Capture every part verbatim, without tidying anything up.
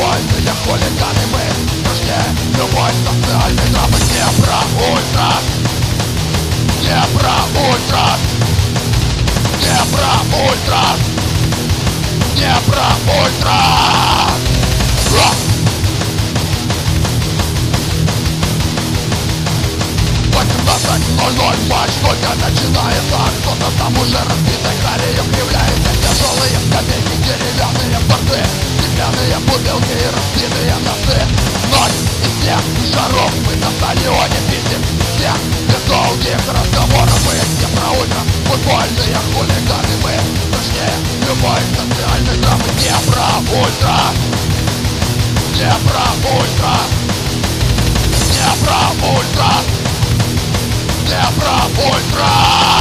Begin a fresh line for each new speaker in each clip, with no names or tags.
Футбольные хулиганы мы страшнее любой социальной драмы. Не про ультрас, не про ультрас, не про ультрас, не про ультрас. восемнадцать ноль ноль матч только начинается. Кто-то там уже разбитой гравием кривляется. Тяжелые скамейки, деревянные борты, стеклянные бутылки и разбитые носы. Ноль из всех шаров мы на стадионе пиздим. Всех без долгих разговоров. Мы не про ультра, футбольные хулиганы. Мы страшнее любой социальной драмы. Не про ультра, не про ультра, не про ультра, не про ультра.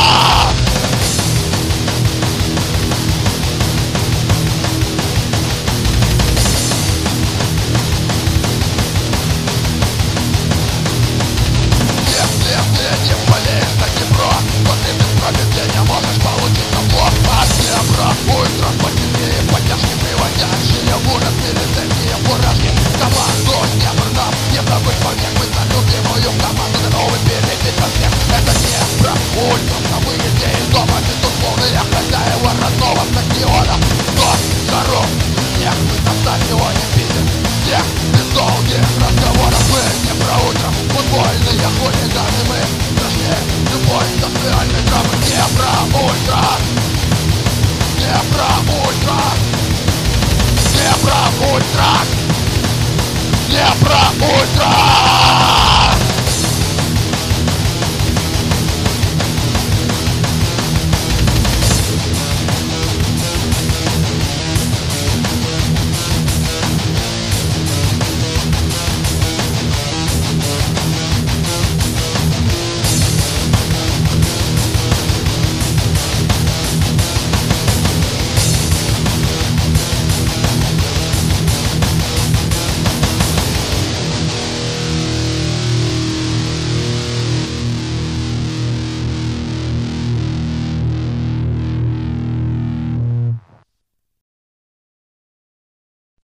Если ты не болеешь за Днепро, то ты без промедления можешь получить наплод. А не про ультра, посильнее поддержки, приводящие в ужас милицейские фуражки. Команду не продам, не забыть вовек. Мы за любимую команду готовы перебить во всех. Это не про ультра, на выезде из дома безусловные хозяева родного стадиона. Но шаров всех мы на стадионе пиздим. Всех без долгих разговоров. Мы не про ультра, футбольные хулиганы. Мы страшнее любой социальной драмы. Не про ультра, не про ультра, не про ультра, не про ультра.